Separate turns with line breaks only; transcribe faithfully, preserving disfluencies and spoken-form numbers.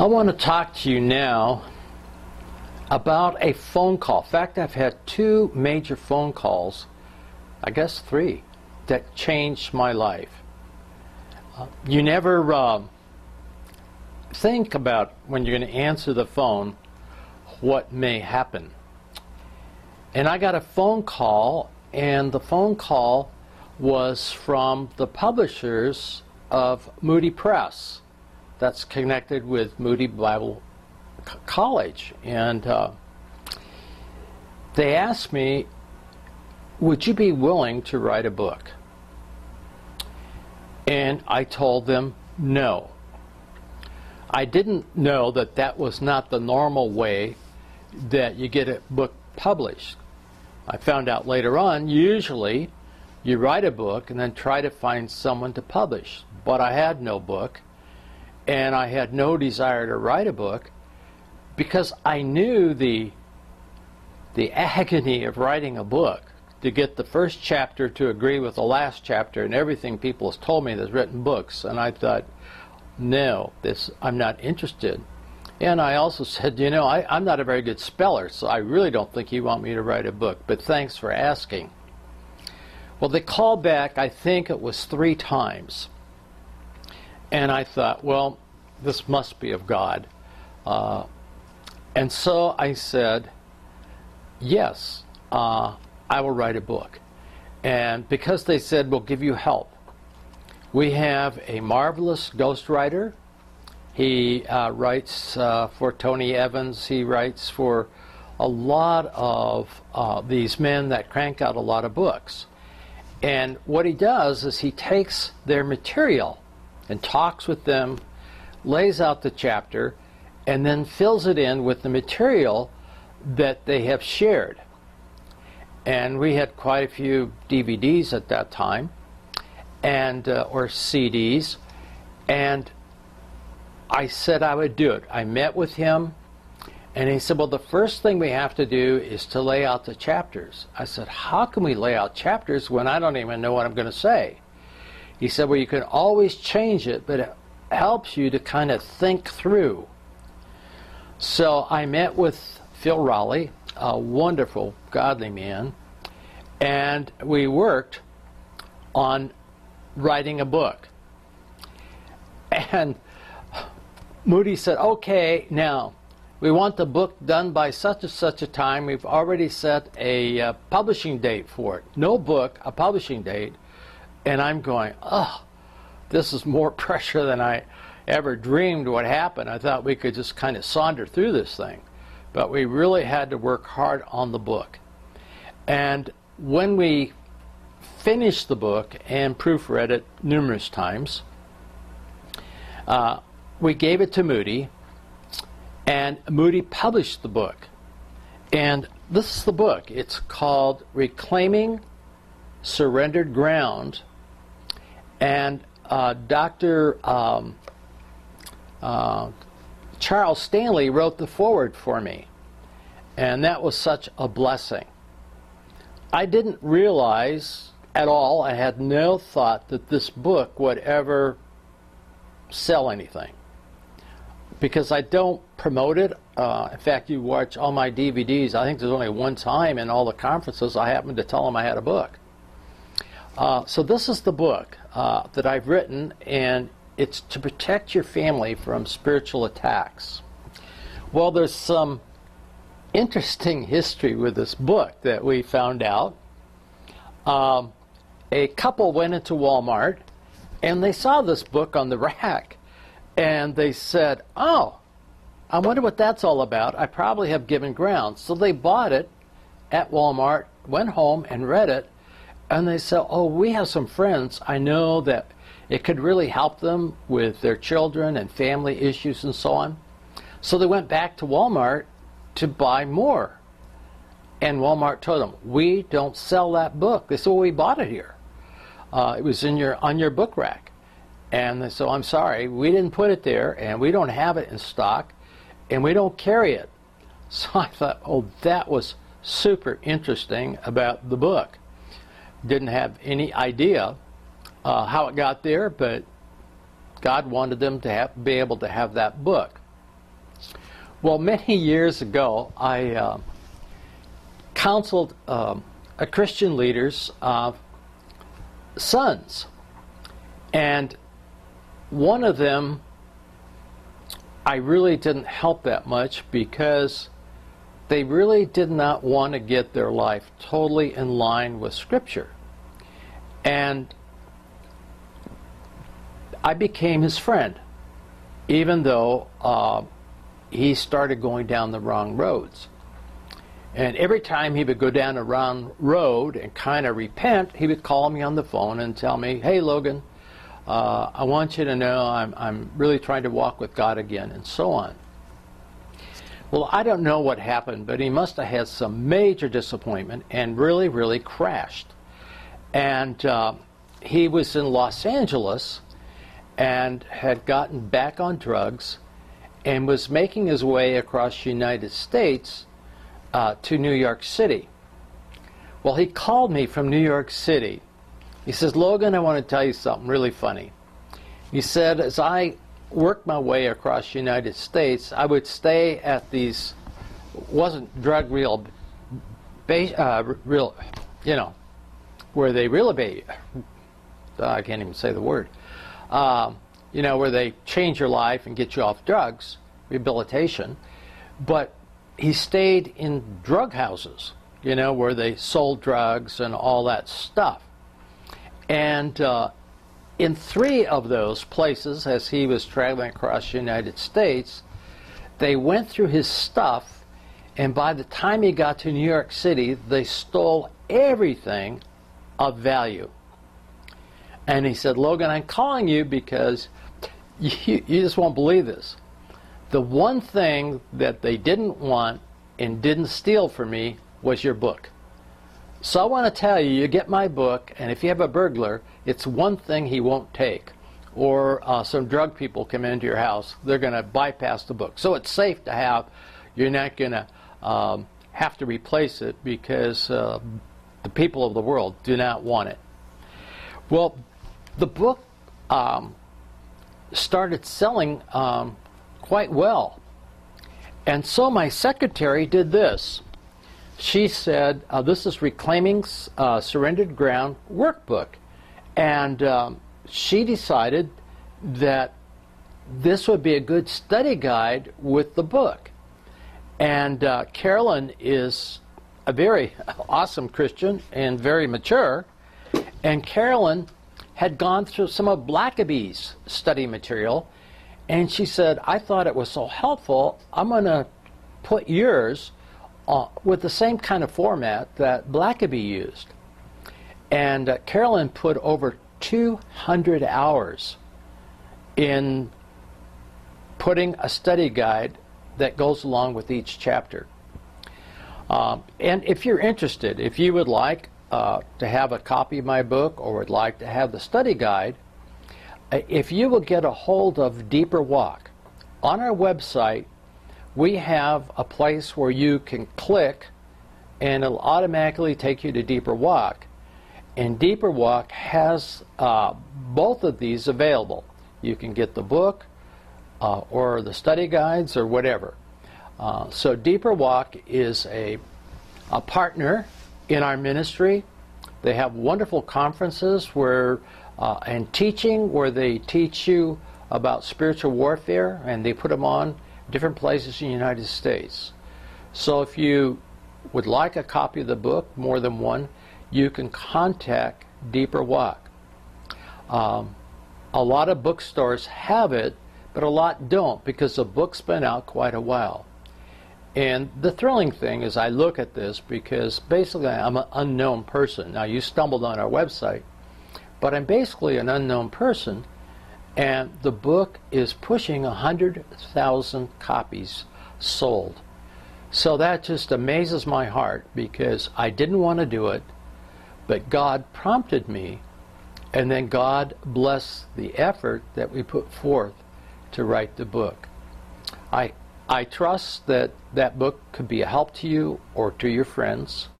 I want to talk to you now about a phone call. In fact, I've had two major phone calls, I guess three, that changed my life. Uh, you never uh, think about when you're going to answer the phone what may happen. And I got a phone call, and the phone call was from the publishers of Moody Press. That's connected with Moody Bible C- College. And uh, they asked me, would you be willing to write a book? And I told them no. I didn't know that that was not the normal way that you get a book published. I found out later on, usually you write a book and then try to find someone to publish. But I had no book, and I had no desire to write a book because I knew the, the agony of writing a book, to get the first chapter to agree with the last chapter and everything people have told me that's written books. And I thought, no, this I'm not interested. And I also said, you know, I, I'm not a very good speller, so I really don't think you want me to write a book, but thanks for asking. Well, they called back, I think it was three times. And I thought, well, this must be of God. Uh, and so I said, yes, uh, I will write a book. And because they said, we'll give you help. We have a marvelous ghostwriter. He uh, writes uh, for Tony Evans. He writes for a lot of uh, these men that crank out a lot of books. And what he does is he takes their material and talks with them, lays out the chapter, and then fills it in with the material that they have shared. And we had quite a few D V Ds at that time, and uh, or C Ds, and I said I would do it. I met with him, and he said, well, the first thing we have to do is to lay out the chapters. I said, how can we lay out chapters when I don't even know what I'm going to say? He said, well, you can always change it, but it helps you to kind of think through. So I met with Phil Raleigh, a wonderful, godly man, and we worked on writing a book. And Moody said, okay, now, we want the book done by such and such a time. We've already set a uh, publishing date for it. No book, a publishing date. And I'm going, oh, this is more pressure than I ever dreamed would happen. I thought we could just kind of saunter through this thing. But we really had to work hard on the book. And when we finished the book and proofread it numerous times, uh, we gave it to Moody, and Moody published the book. And this is the book. It's called Reclaiming Surrendered Ground. And uh, Doctor Um, uh, Charles Stanley wrote the foreword for me. And that was such a blessing. I didn't realize at all, I had no thought that this book would ever sell anything. Because I don't promote it. Uh, in fact, you watch all my D V Ds, I think there's only one time in all the conferences I happened to tell them I had a book. Uh, so this is the book uh, that I've written, and it's to protect your family from spiritual attacks. Well, there's some interesting history with this book that we found out. Um, a couple went into Walmart, and they saw this book on the rack. And they said, oh, I wonder what that's all about. I probably have given ground. So they bought it at Walmart, went home and read it, and they said, oh, we have some friends. I know that it could really help them with their children and family issues and so on. So they went back to Walmart to buy more. And Walmart told them, we don't sell that book. They said, well, we bought it here. Uh, it was in your on your book rack. And they said, I'm sorry, we didn't put it there, and we don't have it in stock, and we don't carry it. So I thought, oh, that was super interesting about the book. Didn't have any idea uh, how it got there, but God wanted them to have, be able to have that book. Well, many years ago, I uh, counseled um, a Christian leader's uh, sons. And one of them, I really didn't help that much because they really did not want to get their life totally in line with Scripture. And I became his friend, even though uh, he started going down the wrong roads. And every time he would go down a wrong road and kind of repent, he would call me on the phone and tell me, "Hey, Logan, uh, I want you to know I'm, I'm really trying to walk with God again," and so on. Well, I don't know what happened, but he must have had some major disappointment and really, really crashed. And uh, he was in Los Angeles and had gotten back on drugs and was making his way across the United States uh, to New York City. Well, he called me from New York City. He says, "Logan, I want to tell you something really funny." He said, as I worked my way across the United States, I would stay at these, wasn't drug real, uh, real, you know, where they really, I can't even say the word, um, you know, where they change your life and get you off drugs, rehabilitation. But he stayed in drug houses, you know, where they sold drugs and all that stuff. And uh, in three of those places, as he was traveling across the United States, they went through his stuff, and by the time he got to New York City, they stole everything of value. And he said, "Logan, I'm calling you because you, you just won't believe this. The one thing that they didn't want and didn't steal from me was your book. So I want to tell you, you get my book, and if you have a burglar, it's one thing he won't take. Or uh, some drug people come into your house, they're going to bypass the book. So it's safe to have. You're not going to um, have to replace it because uh, the people of the world do not want it." Well, the book um, started selling um, quite well. And so my secretary did this. She said, uh, "This is Reclaiming uh, Surrendered Ground workbook." And um, she decided that this would be a good study guide with the book. And uh, Carolyn is a very awesome Christian and very mature. And Carolyn had gone through some of Blackaby's study material. And she said, "I thought it was so helpful, I'm going to put yours Uh, with the same kind of format that Blackaby used." And uh, Carolyn put over two hundred hours in putting a study guide that goes along with each chapter. Um, and if you're interested, if you would like uh, to have a copy of my book or would like to have the study guide, uh, if you will get a hold of Deeper Walk, on our website, we have a place where you can click and it'll automatically take you to Deeper Walk. And Deeper Walk has uh, both of these available. You can get the book uh, or the study guides or whatever. Uh, so Deeper Walk is a, a partner in our ministry. They have wonderful conferences where uh, and teaching where they teach you about spiritual warfare, and they put them on different places in the United States. So if you would like a copy of the book, more than one, you can contact Deeper Walk. Um, a lot of bookstores have it, but a lot don't because the book's been out quite a while. And the thrilling thing is I look at this because basically I'm an unknown person. Now you stumbled on our website, but I'm basically an unknown person. And the book is pushing one hundred thousand copies sold. So that just amazes my heart because I didn't want to do it, but God prompted me, and then God blessed the effort that we put forth to write the book. I, I trust that that book could be a help to you or to your friends.